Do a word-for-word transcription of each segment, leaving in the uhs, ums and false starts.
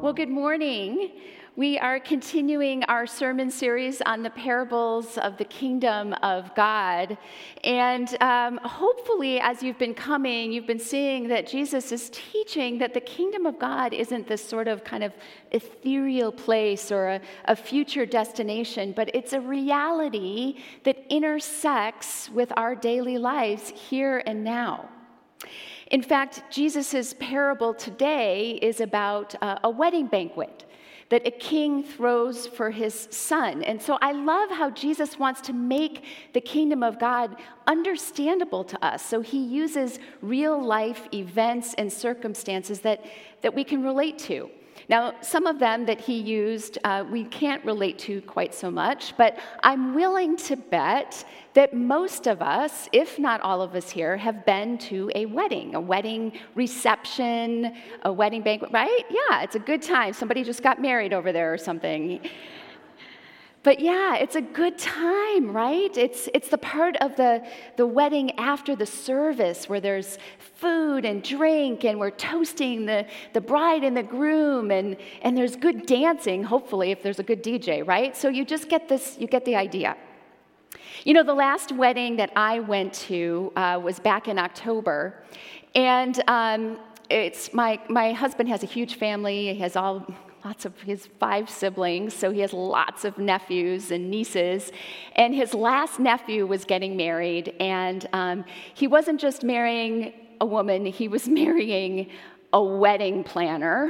Well, good morning. We are continuing our sermon series on the parables of the kingdom of God. And um, hopefully, as you've been coming, you've been seeing that Jesus is teaching that the kingdom of God isn't this sort of kind of ethereal place or a, a future destination, but it's a reality that intersects with our daily lives here and now. In fact, Jesus' parable today is about uh, a wedding banquet that a king throws for his son. And so I love how Jesus wants to make the kingdom of God understandable to us. So he uses real life events and circumstances that, that we can relate to. Now, some of them that he used, uh, we can't relate to quite so much, but I'm willing to bet that most of us, if not all of us here, have been to a wedding, a wedding reception, a wedding banquet, right? Yeah, it's a good time. Somebody just got married over there or something. But yeah, it's a good time, right? It's it's the part of the, the wedding after the service where there's food and drink and we're toasting the, the bride and the groom and, and there's good dancing, hopefully, if there's a good D J, right? So you just get this, you get the idea. You know, the last wedding that I went to uh, was back in October, and um, it's my my husband has a huge family. He has all lots of his five siblings, so he has lots of nephews and nieces. And his last nephew was getting married, and um, he wasn't just marrying a woman; he was marrying a wedding planner.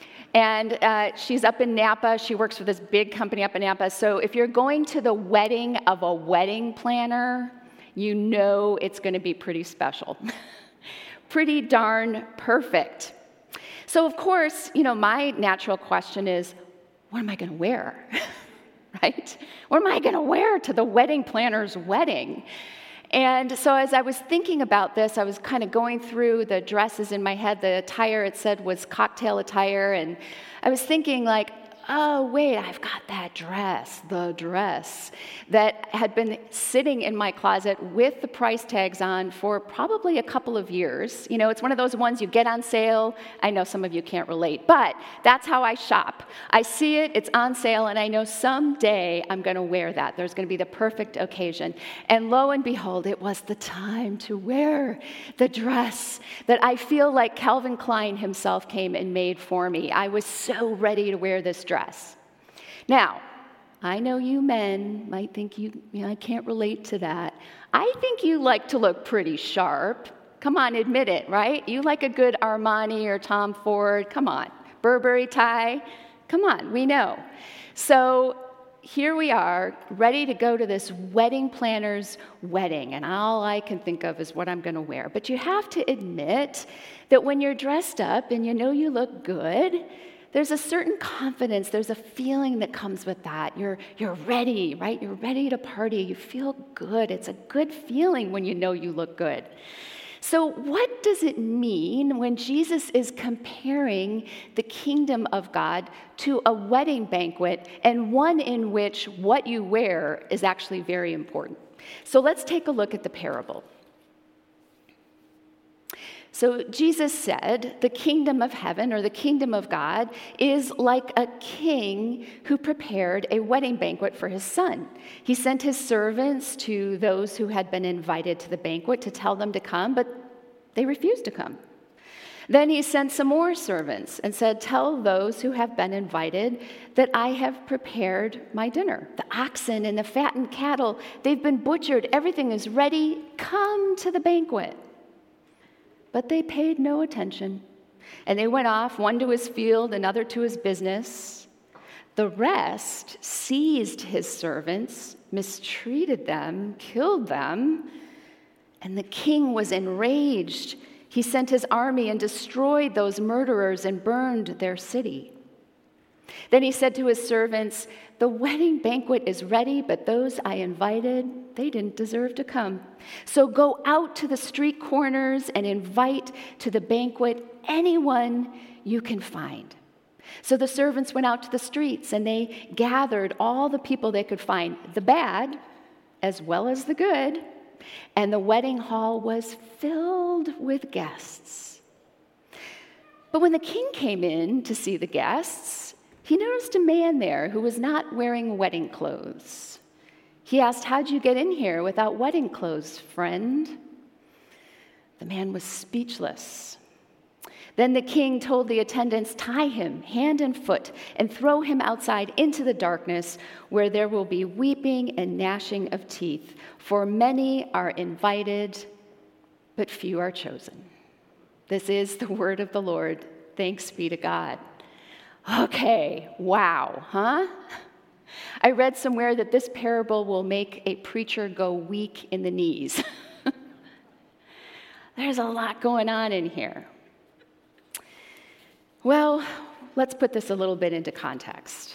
And uh, she's up in Napa. She works for this big company up in Napa. So if you're going to the wedding of a wedding planner, you know it's going to be pretty special. Pretty darn perfect. So of course, you know, my natural question is, what am I going to wear? Right? What am I going to wear to the wedding planner's wedding? And so as I was thinking about this, I was kind of going through the dresses in my head. The attire, it said, was cocktail attire. And I was thinking, like, oh, wait, I've got that dress, the dress that had been sitting in my closet with the price tags on for probably a couple of years. You know, it's one of those ones you get on sale. I know some of you can't relate, but that's how I shop. I see it, it's on sale, and I know someday I'm going to wear that. There's going to be the perfect occasion. And lo and behold, it was the time to wear the dress that I feel like Calvin Klein himself came and made for me. I was so ready to wear this dress. Now, I know you men might think you, you know, I can't relate to that. I think you like to look pretty sharp. Come on, admit it, right? You like a good Armani or Tom Ford. Come on. Burberry tie. Come on, we know. So here we are, ready to go to this wedding planner's wedding, and all I can think of is what I'm going to wear. But you have to admit that when you're dressed up and you know you look good, there's a certain confidence, there's a feeling that comes with that. You're, you're ready, right? You're ready to party. You feel good. It's a good feeling when you know you look good. So what does it mean when Jesus is comparing the kingdom of God to a wedding banquet, and one in which what you wear is actually very important? So let's take a look at the parable. So Jesus said, the kingdom of heaven, or the kingdom of God, is like a king who prepared a wedding banquet for his son. He sent his servants to those who had been invited to the banquet to tell them to come, but they refused to come. Then he sent some more servants and said, tell those who have been invited that I have prepared my dinner. The oxen and the fattened cattle, they've been butchered. Everything is ready. Come to the banquet. But they paid no attention, and they went off, one to his field, another to his business. The rest seized his servants, mistreated them, killed them, and the king was enraged. He sent his army and destroyed those murderers and burned their city. Then he said to his servants, the wedding banquet is ready, but those I invited, they didn't deserve to come. So go out to the street corners and invite to the banquet anyone you can find. So the servants went out to the streets, and they gathered all the people they could find, the bad as well as the good, and the wedding hall was filled with guests. But when the king came in to see the guests, he noticed a man there who was not wearing wedding clothes. He asked, "How'd you get in here without wedding clothes, friend?" The man was speechless. Then the king told the attendants, "Tie him hand and foot and throw him outside into the darkness where there will be weeping and gnashing of teeth, for many are invited, but few are chosen." This is the word of the Lord. Thanks be to God. Okay, wow, huh? I read somewhere that this parable will make a preacher go weak in the knees. There's a lot going on in here. Well, let's put this a little bit into context.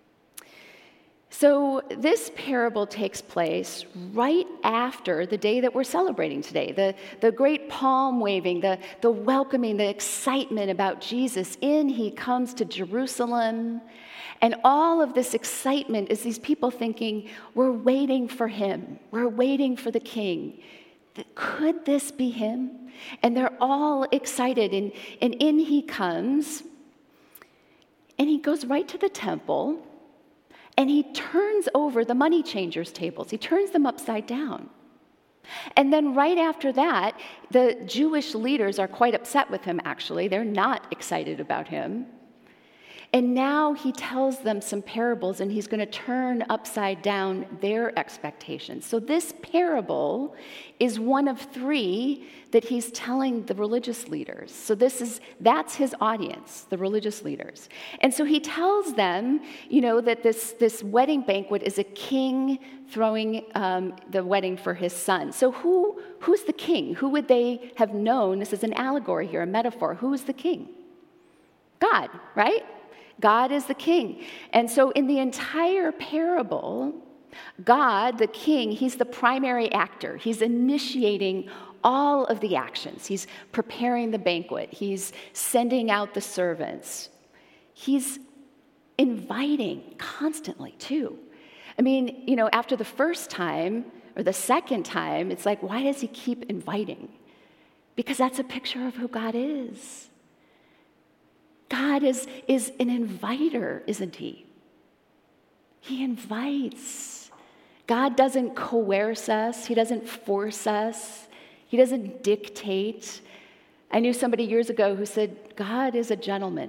So this parable takes place right after the day that we're celebrating today, the, the great palm waving, the, the welcoming, the excitement about Jesus. In he comes to Jerusalem, and all of this excitement is these people thinking, we're waiting for him, we're waiting for the king. Could this be him? And they're all excited, and, and in he comes, and he goes right to the temple, and he turns over the money changers' tables. He turns them upside down. And then right after that, the Jewish leaders are quite upset with him, actually. They're not excited about him. And now he tells them some parables, and he's going to turn upside down their expectations. So this parable is one of three that he's telling the religious leaders. So this is that's his audience, the religious leaders. And so he tells them, you know, that this, this wedding banquet is a king throwing um, the wedding for his son. So who who's the king? Who would they have known? This is an allegory here, a metaphor. Who is the king? God, right? God is the king. And so in the entire parable, God, the king, he's the primary actor. He's initiating all of the actions. He's preparing the banquet. He's sending out the servants. He's inviting constantly, too. I mean, you know, after the first time or the second time, it's like, why does he keep inviting? Because that's a picture of who God is. God is, is an inviter, isn't he? He invites. God doesn't coerce us. He doesn't force us. He doesn't dictate. I knew somebody years ago who said, God is a gentleman.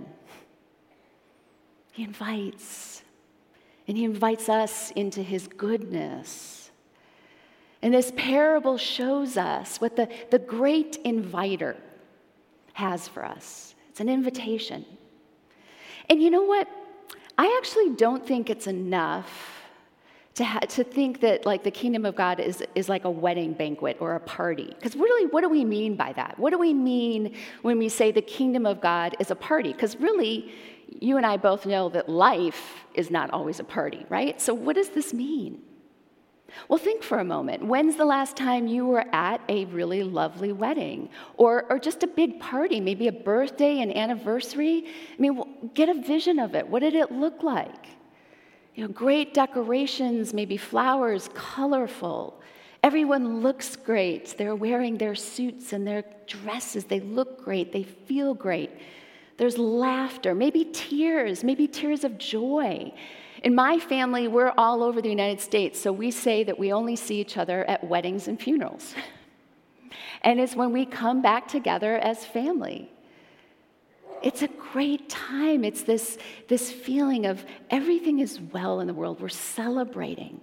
He invites. And he invites us into his goodness. And this parable shows us what the, the great inviter has for us. It's an invitation. And you know what? I actually don't think it's enough to ha- to think that like the kingdom of God is, is like a wedding banquet or a party. Because really, what do we mean by that? What do we mean when we say the kingdom of God is a party? Because really, you and I both know that life is not always a party, right? So what does this mean? Well, think for a moment. When's the last time you were at a really lovely wedding? Or, or just a big party, maybe a birthday, an anniversary? I mean, well, get a vision of it. What did it look like? You know, great decorations, maybe flowers, colorful. Everyone looks great. They're wearing their suits and their dresses. They look great. They feel great. There's laughter, maybe tears, maybe tears of joy. In my family, we're all over the United States, so we say that we only see each other at weddings and funerals. And it's when we come back together as family. It's a great time. It's this, this feeling of everything is well in the world. We're celebrating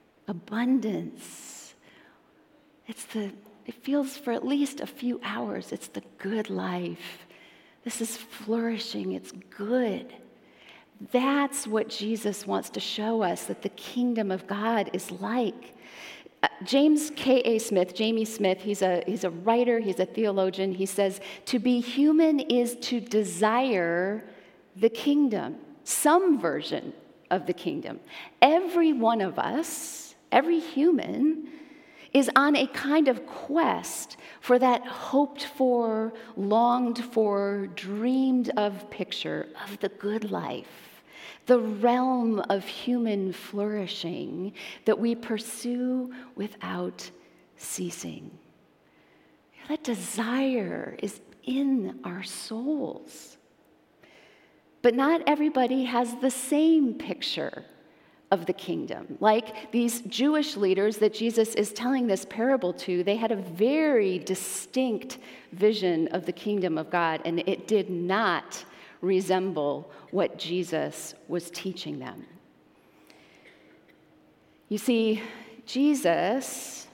abundance. It's the, it feels for at least a few hours, it's the good life. This is flourishing. It's good. That's what Jesus wants to show us, that the kingdom of God is like. Uh, James K A. Smith, Jamie Smith, he's a, he's a writer, he's a theologian. He says, to be human is to desire the kingdom, some version of the kingdom. Every one of us, every human, is on a kind of quest for that hoped for, longed for, dreamed of picture of the good life, the realm of human flourishing that we pursue without ceasing. That desire is in our souls. But not everybody has the same picture of the kingdom. Like these Jewish leaders that Jesus is telling this parable to, they had a very distinct vision of the kingdom of God, and it did not resemble what Jesus was teaching them. You see, Jesus,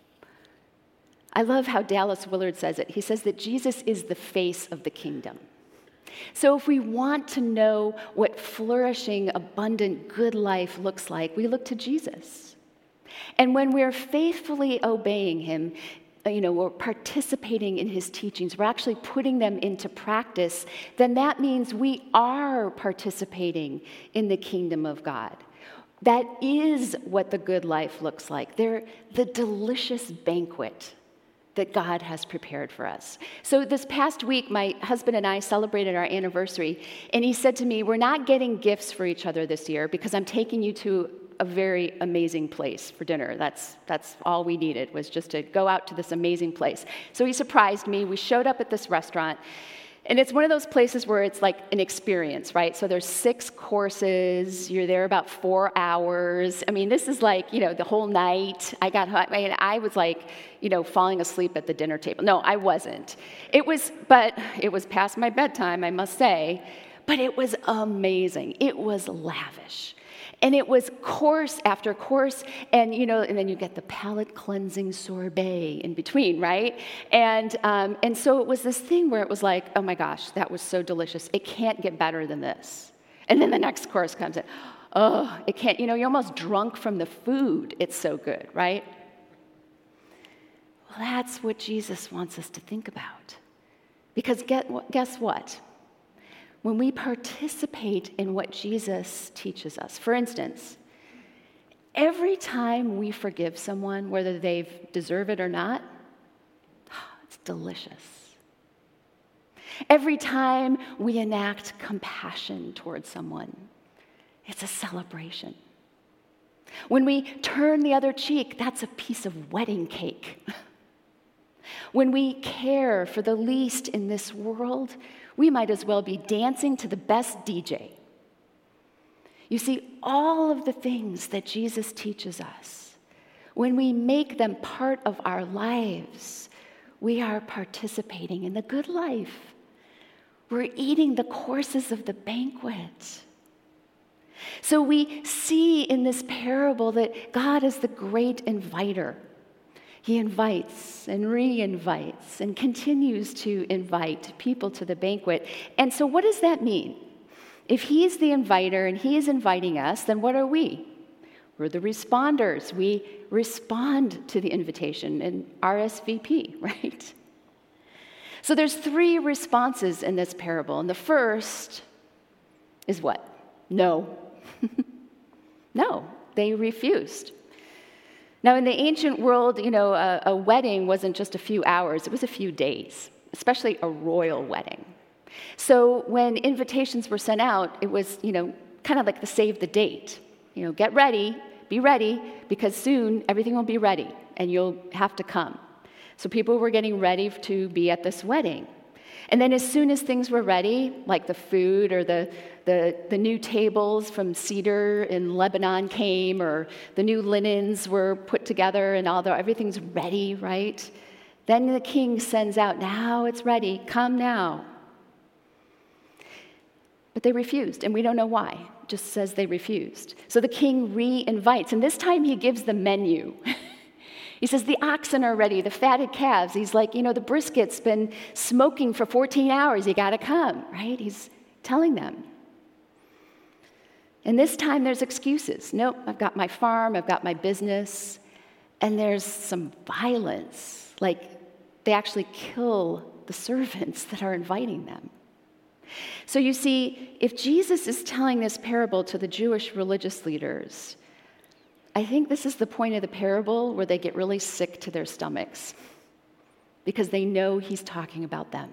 I love how Dallas Willard says it. He says that Jesus is the face of the kingdom. So if we want to know what flourishing, abundant, good life looks like, we look to Jesus. And when we're faithfully obeying him, you know, we're participating in his teachings, we're actually putting them into practice, then that means we are participating in the kingdom of God. That is what the good life looks like. They're the delicious banquet that God has prepared for us. So this past week, my husband and I celebrated our anniversary, and he said to me, we're not getting gifts for each other this year because I'm taking you to a very amazing place for dinner. That's, that's all we needed, was just to go out to this amazing place. So he surprised me. We showed up at this restaurant, and it's one of those places where it's like an experience, right? So there's six courses. You're there about four hours. I mean, this is like, you know, the whole night. I got, I mean, I was like, you know, falling asleep at the dinner table. No, I wasn't. It was, but it was past my bedtime, I must say. But it was amazing. It was lavish. And it was course after course, and you know, and then you get the palate cleansing sorbet in between, right? And um, and so it was this thing where it was like, oh my gosh, that was so delicious. It can't get better than this. And then the next course comes in. Oh, it can't. You know, you're almost drunk from the food. It's so good, right? Well, that's what Jesus wants us to think about, because get, guess what? When we participate in what Jesus teaches us, for instance, every time we forgive someone, whether they deserve it or not, it's delicious. Every time we enact compassion towards someone, it's a celebration. When we turn the other cheek, that's a piece of wedding cake. When we care for the least in this world, we might as well be dancing to the best D J. You see, all of the things that Jesus teaches us, when we make them part of our lives, we are participating in the good life. We're eating the courses of the banquet. So we see in this parable that God is the great inviter. He invites and re-invites and continues to invite people to the banquet. And so what does that mean? If he's the inviter and he is inviting us, then what are we? We're the responders. We respond to the invitation and R S V P, right? So there's three responses in this parable. And the first is what? No. No, they refused. Now, in the ancient world, you know, a, a wedding wasn't just a few hours, it was a few days, especially a royal wedding. So when invitations were sent out, it was, you know, kind of like the save the date. You know, get ready, be ready, because soon everything will be ready and you'll have to come. So people were getting ready to be at this wedding. And then as soon as things were ready, like the food or the, the, the new tables from cedar in Lebanon came, or the new linens were put together and all the, everything's ready, right? Then the king sends out, now it's ready, come now. But they refused, and we don't know why. It just says they refused. So the king re-invites, and this time he gives the menu. He says, the oxen are ready, the fatted calves. He's like, you know, the brisket's been smoking for fourteen hours. You got to come, right? He's telling them. And this time there's excuses. Nope, I've got my farm, I've got my business. And there's some violence. Like, they actually kill the servants that are inviting them. So you see, if Jesus is telling this parable to the Jewish religious leaders, I think this is the point of the parable where they get really sick to their stomachs because they know he's talking about them.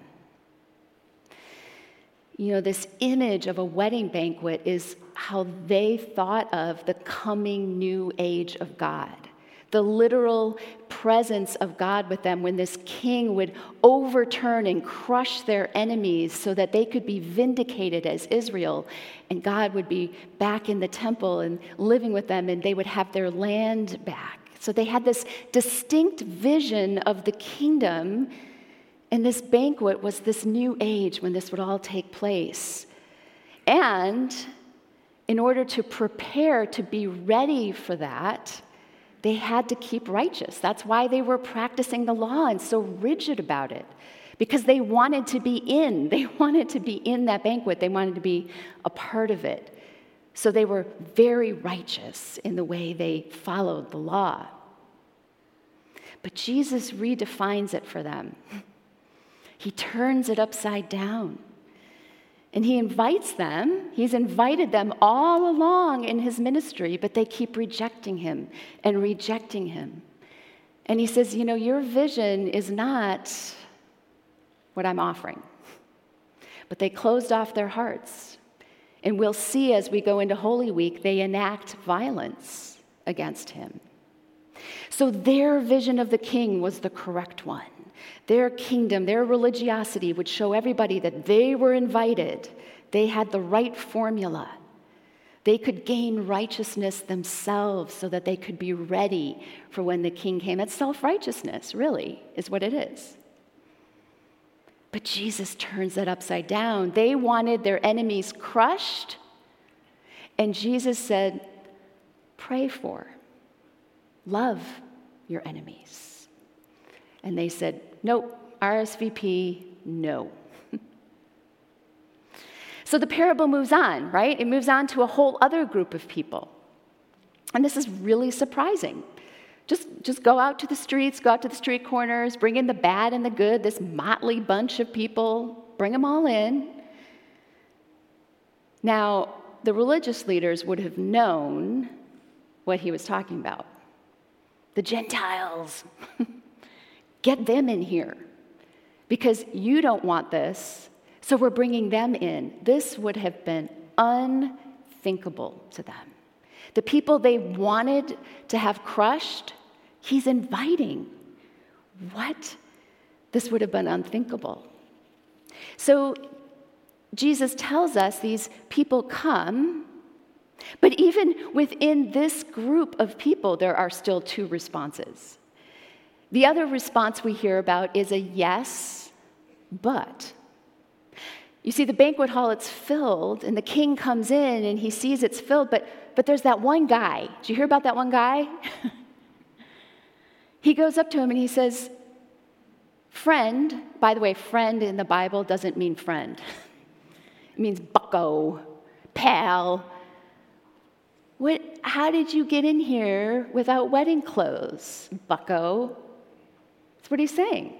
You know, this image of a wedding banquet is how they thought of the coming new age of God, the literal presence of God with them, when this king would overturn and crush their enemies so that they could be vindicated as Israel, and God would be back in the temple and living with them, and they would have their land back. So they had this distinct vision of the kingdom, and this banquet was this new age when this would all take place. And in order to prepare to be ready for that, they had to keep righteous. That's why they were practicing the law and so rigid about it, because they wanted to be in. They wanted to be in that banquet. They wanted to be a part of it. So they were very righteous in the way they followed the law. But Jesus redefines it for them. He turns it upside down. And he invites them, he's invited them all along in his ministry, but they keep rejecting him and rejecting him. And he says, you know, your vision is not what I'm offering. But they closed off their hearts. And we'll see as we go into Holy Week, they enact violence against him. So their vision of the king was the correct one. Their kingdom, their religiosity would show everybody that they were invited. They had the right formula. They could gain righteousness themselves so that they could be ready for when the king came. It's self-righteousness, really, is what it is. But Jesus turns that upside down. They wanted their enemies crushed, and Jesus said, pray for, love your enemies. And they said, nope, R S V P, no. So the parable moves on, right? It moves on to a whole other group of people. And this is really surprising. Just, just go out to the streets, go out to the street corners, bring in the bad and the good, this motley bunch of people, bring them all in. Now, the religious leaders would have known what he was talking about. The Gentiles. Get them in here, because you don't want this, so we're bringing them in. This would have been unthinkable to them. The people they wanted to have crushed, he's inviting. What? This would have been unthinkable. So Jesus tells us these people come, but even within this group of people, there are still two responses. The other response we hear about is a yes, but. You see, the banquet hall, it's filled, and the king comes in, and he sees it's filled, but, but there's that one guy. Did you hear about that one guy? He goes up to him, and he says, friend, by the way, friend in the Bible doesn't mean friend. It means bucko, pal. What, how did you get in here without wedding clothes, bucko? That's what he's saying.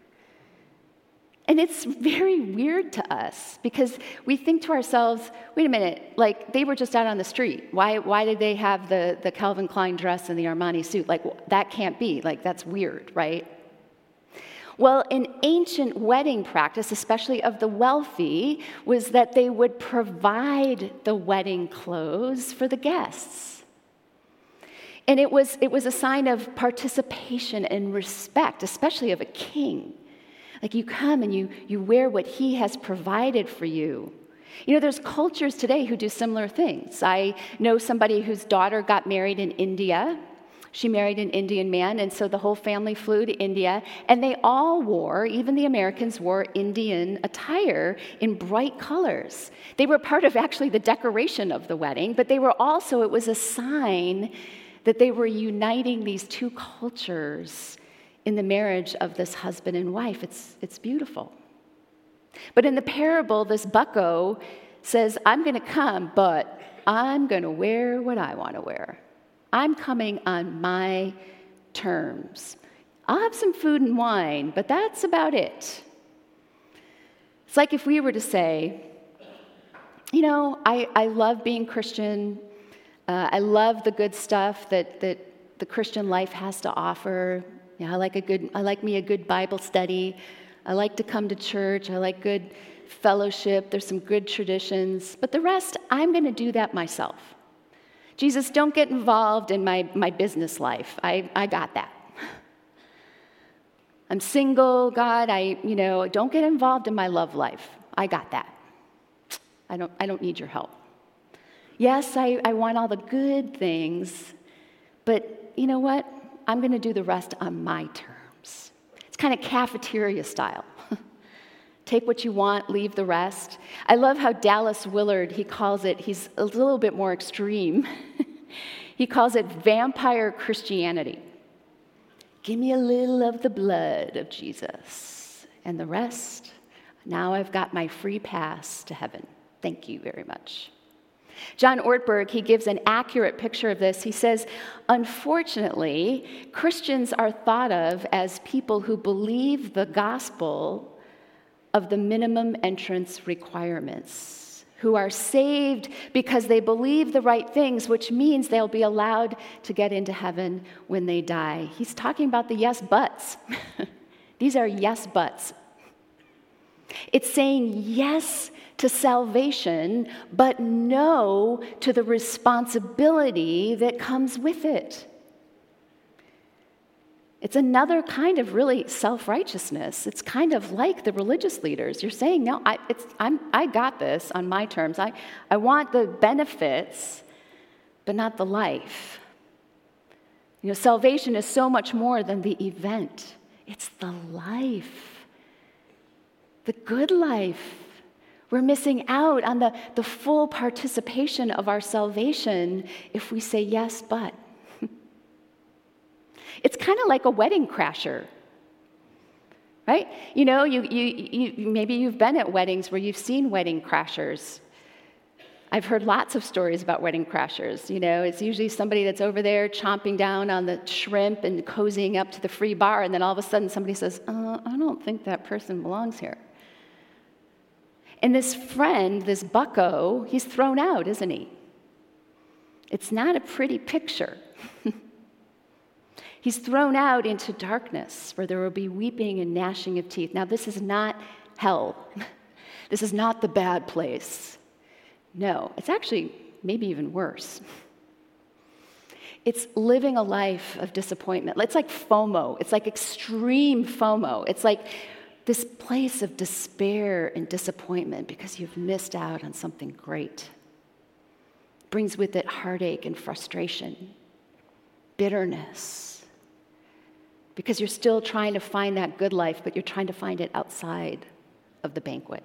And it's very weird to us because we think to ourselves, wait a minute, like they were just out on the street. Why, why did they have the, the Calvin Klein dress and the Armani suit? Like, that can't be. Like, that's weird, right? Well, an ancient wedding practice, especially of the wealthy, was that they would provide the wedding clothes for the guests. And it was, it was a sign of participation and respect, especially of a king. Like you come and you, you wear what he has provided for you. You know, there's cultures today who do similar things. I know somebody whose daughter got married in India. She married an Indian man, and so the whole family flew to India, and they all wore, even the Americans wore Indian attire in bright colors. They were part of actually the decoration of the wedding, but they were also, it was a sign that they were uniting these two cultures in the marriage of this husband and wife. It's, it's beautiful. But in the parable, this bucko says, I'm going to come, but I'm going to wear what I want to wear. I'm coming on my terms. I'll have some food and wine, but that's about it. It's like if we were to say, you know, I, I love being Christian. Uh, I love the good stuff that, that the Christian life has to offer. You know, I like a good, I like me a good Bible study. I like to come to church. I like good fellowship. There's some good traditions. But the rest, I'm going to do that myself. Jesus, don't get involved in my, my business life. I, I got that. I'm single, God, I, you know, don't get involved in my love life. I got that. I don't, I don't need your help. Yes, I, I want all the good things, but you know what? I'm going to do the rest on my terms. It's kind of cafeteria style. Take what you want, leave the rest. I love how Dallas Willard, he calls it, he's a little bit more extreme. He calls it vampire Christianity. Give me a little of the blood of Jesus, and the rest, now I've got my free pass to heaven. Thank you very much. John Ortberg, he gives an accurate picture of this. He says, unfortunately, Christians are thought of as people who believe the gospel of the minimum entrance requirements, who are saved because they believe the right things, which means they'll be allowed to get into heaven when they die. He's talking about the yes buts. These are yes buts. It's saying yes to salvation, but no to the responsibility that comes with it. It's another kind of really self-righteousness. It's kind of like the religious leaders. You're saying, no, I, it's, I'm, I got this on my terms. I, I want the benefits, but not the life. You know, salvation is so much more than the event. It's the life, the good life. We're missing out on the, the full participation of our salvation if we say yes, but. It's kind of like a wedding crasher, right? You know, you, you, you, maybe you've been at weddings where you've seen wedding crashers. I've heard lots of stories about wedding crashers. You know, it's usually somebody that's over there chomping down on the shrimp and cozying up to the free bar, and then all of a sudden somebody says, uh, I don't think that person belongs here. And this friend, this bucko, he's thrown out, isn't he? It's not a pretty picture. He's thrown out into darkness where there will be weeping and gnashing of teeth. Now, this is not hell. This is not the bad place. No, it's actually maybe even worse. It's living a life of disappointment. It's like FOMO. It's like extreme FOMO. It's like this place of despair and disappointment because you've missed out on something great. It brings with it heartache and frustration, bitterness, because you're still trying to find that good life, but you're trying to find it outside of the banquet.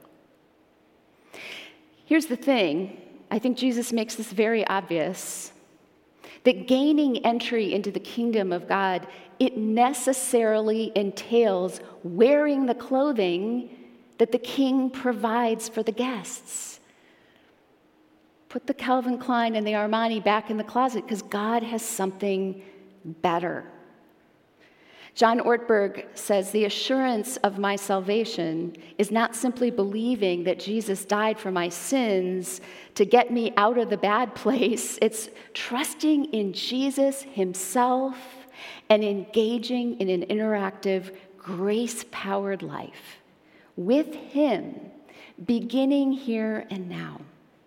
Here's the thing. I think Jesus makes this very obvious, that gaining entry into the kingdom of God, it necessarily entails wearing the clothing that the king provides for the guests. Put the Calvin Klein and the Armani back in the closet because God has something better. John Ortberg says, the assurance of my salvation is not simply believing that Jesus died for my sins to get me out of the bad place. It's trusting in Jesus himself and engaging in an interactive, grace-powered life with him, beginning here and now.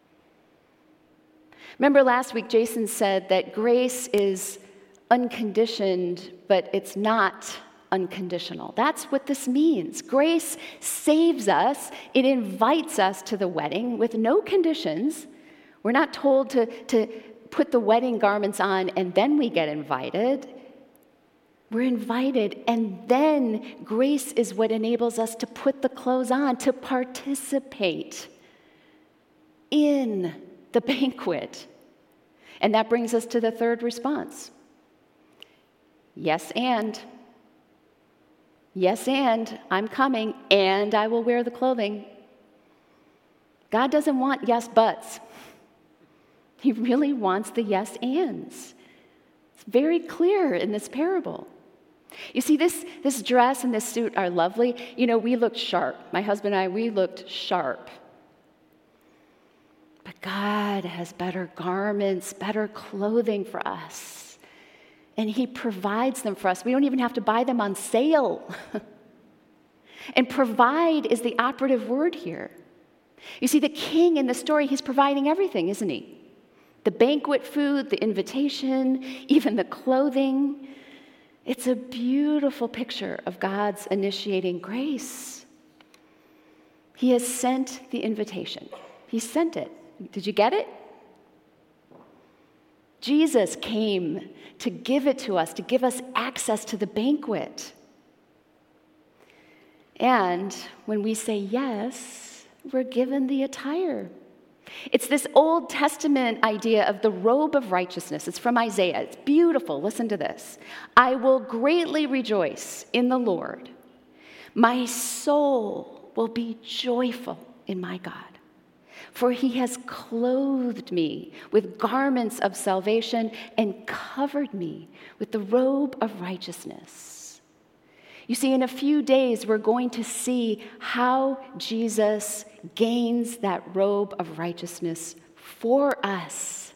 Remember last week, Jason said that grace is unconditioned, but it's not unconditional. That's what this means. Grace saves us. It invites us to the wedding with no conditions. We're not told to, to put the wedding garments on and then we get invited. We're invited, and then grace is what enables us to put the clothes on, to participate in the banquet. And that brings us to the third response. Yes, and. Yes, and. I'm coming, and I will wear the clothing. God doesn't want yes, buts. He really wants the yes, ands. It's very clear in this parable. You see, this, this dress and this suit are lovely. You know, we looked sharp. My husband and I, we looked sharp. But God has better garments, better clothing for us. And he provides them for us. We don't even have to buy them on sale. And provide is the operative word here. You see, the king in the story, he's providing everything, isn't he? The banquet food, the invitation, even the clothing. It's a beautiful picture of God's initiating grace. He has sent the invitation. He sent it. Did you get it? Jesus came to give it to us, to give us access to the banquet. And when we say yes, we're given the attire. It's this Old Testament idea of the robe of righteousness. It's from Isaiah. It's beautiful. Listen to this. I will greatly rejoice in the Lord. My soul will be joyful in my God, for he has clothed me with garments of salvation and covered me with the robe of righteousness. You see, in a few days, we're going to see how Jesus gains that robe of righteousness for us.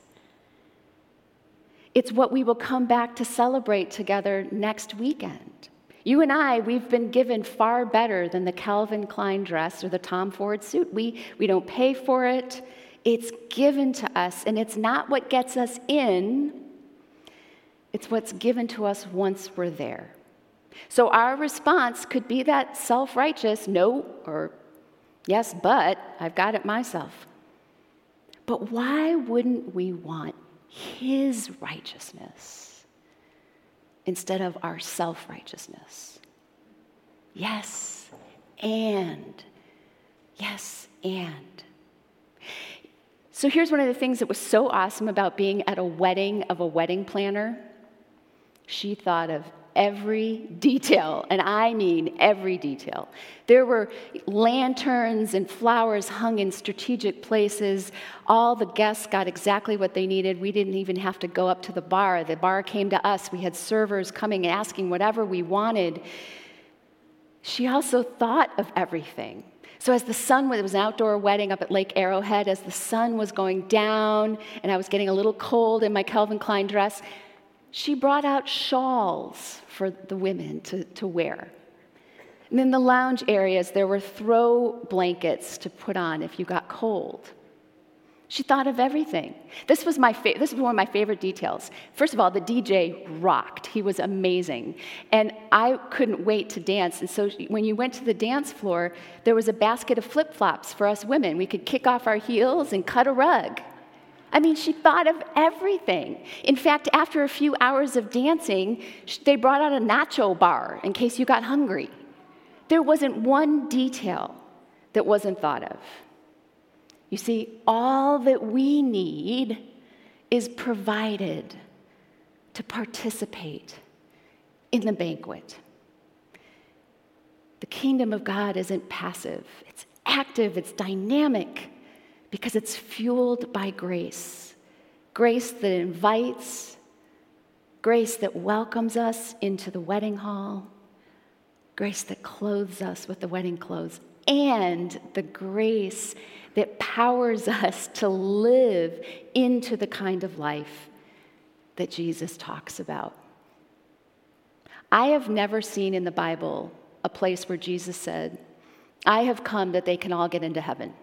It's what we will come back to celebrate together next weekend. You and I, we've been given far better than the Calvin Klein dress or the Tom Ford suit. We, we don't pay for it. It's given to us, and it's not what gets us in. It's what's given to us once we're there. So our response could be that self-righteous, no, or yes, but I've got it myself. But why wouldn't we want his righteousness instead of our self-righteousness? Yes, and, yes, and. So here's one of the things that was so awesome about being at a wedding of a wedding planner. She thought of every detail, and I mean every detail. There were lanterns and flowers hung in strategic places. All the guests got exactly what they needed. We didn't even have to go up to the bar. The bar came to us. We had servers coming and asking whatever we wanted. She also thought of everything. So as the sun, it was an outdoor wedding up at Lake Arrowhead, as the sun was going down and I was getting a little cold in my Calvin Klein dress, she brought out shawls for the women to, to wear. And in the lounge areas, there were throw blankets to put on if you got cold. She thought of everything. This was my fa- this was one of my favorite details. First of all, the D J rocked. He was amazing. And I couldn't wait to dance. And so when you went to the dance floor, there was a basket of flip-flops for us women. We could kick off our heels and cut a rug. I mean, she thought of everything. In fact, after a few hours of dancing, they brought out a nacho bar in case you got hungry. There wasn't one detail that wasn't thought of. You see, all that we need is provided to participate in the banquet. The kingdom of God isn't passive. It's active, it's dynamic, because it's fueled by grace. Grace that invites, grace that welcomes us into the wedding hall, grace that clothes us with the wedding clothes, and the grace that powers us to live into the kind of life that Jesus talks about. I have never seen in the Bible a place where Jesus said, I have come that they can all get into heaven.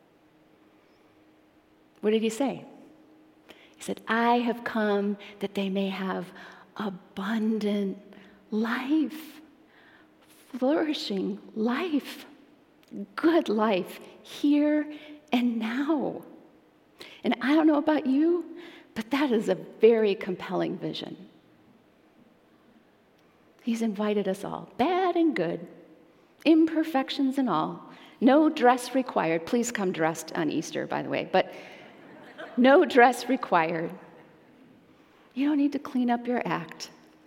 What did he say? He said, I have come that they may have abundant life, flourishing life, good life, here and now. And I don't know about you, but that is a very compelling vision. He's invited us all, bad and good, imperfections and all. No dress required. Please come dressed on Easter, by the way, but no dress required. You don't need to clean up your act.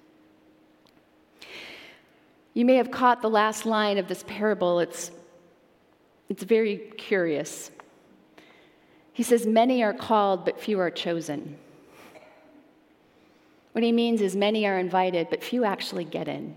You may have caught the last line of this parable. It's, it's very curious. He says, many are called, but few are chosen. What he means is many are invited, but few actually get in.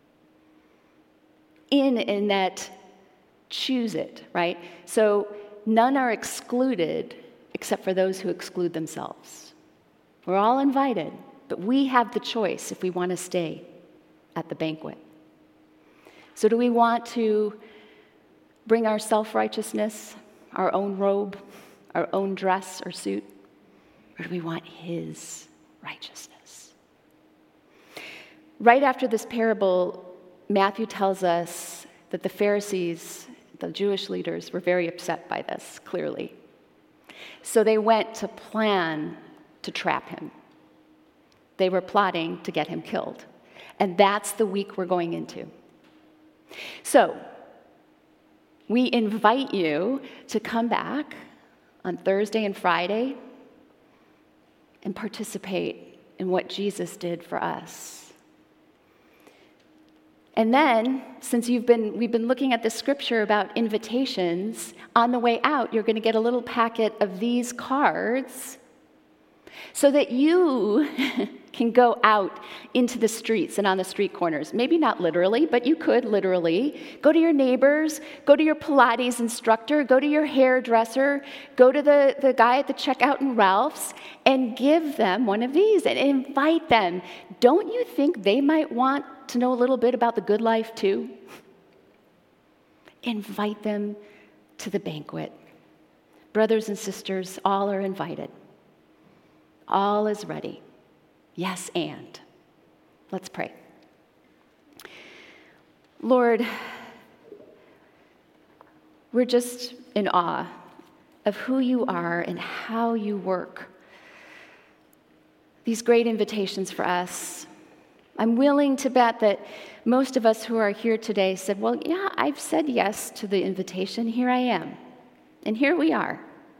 In, in that choose it, right? So none are excluded except for those who exclude themselves. We're all invited, but we have the choice if we want to stay at the banquet. So do we want to bring our self-righteousness, our own robe, our own dress or suit, or do we want his righteousness? right after this parable, Matthew tells us that the Pharisees, the Jewish leaders, were very upset by this, clearly. So they went to plan to trap him. They were plotting to get him killed. And that's the week we're going into. So we invite you to come back on Thursday and Friday and participate in what Jesus did for us. And then, since you've been, we've been looking at the scripture about invitations, on the way out, you're going to get a little packet of these cards so that you can go out into the streets and on the street corners. Maybe not literally, but you could literally. Go to your neighbors, go to your Pilates instructor, go to your hairdresser, go to the, the guy at the checkout in Ralph's, and give them one of these and invite them. Don't you think they might want to know a little bit about the good life too? Invite them to the banquet. Brothers and sisters, all are invited. All is ready. Yes, and. Let's pray. Lord, we're just in awe of who you are and how you work. These great invitations for us. I'm willing to bet that most of us who are here today said, well, yeah, I've said yes to the invitation. Here I am. And here we are.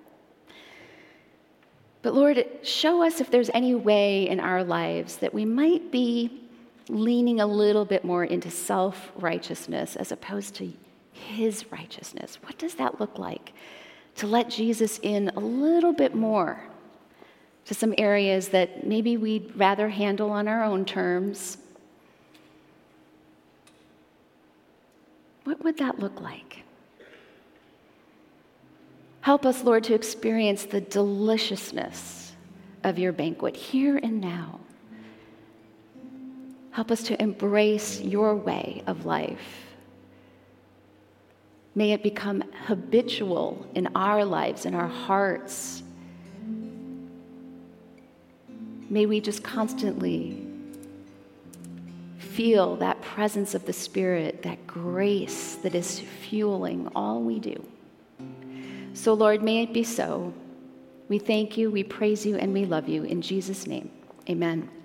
But Lord, show us if there's any way in our lives that we might be leaning a little bit more into self-righteousness as opposed to his righteousness. What does that look like? To let Jesus in a little bit more to some areas that maybe we'd rather handle on our own terms. What would that look like? Help us, Lord, to experience the deliciousness of your banquet here and now. Help us to embrace your way of life. May it become habitual in our lives, in our hearts. May we just constantly feel that presence of the Spirit, that grace that is fueling all we do. So, Lord, may it be so. We thank you, we praise you, and we love you. In Jesus' name, amen.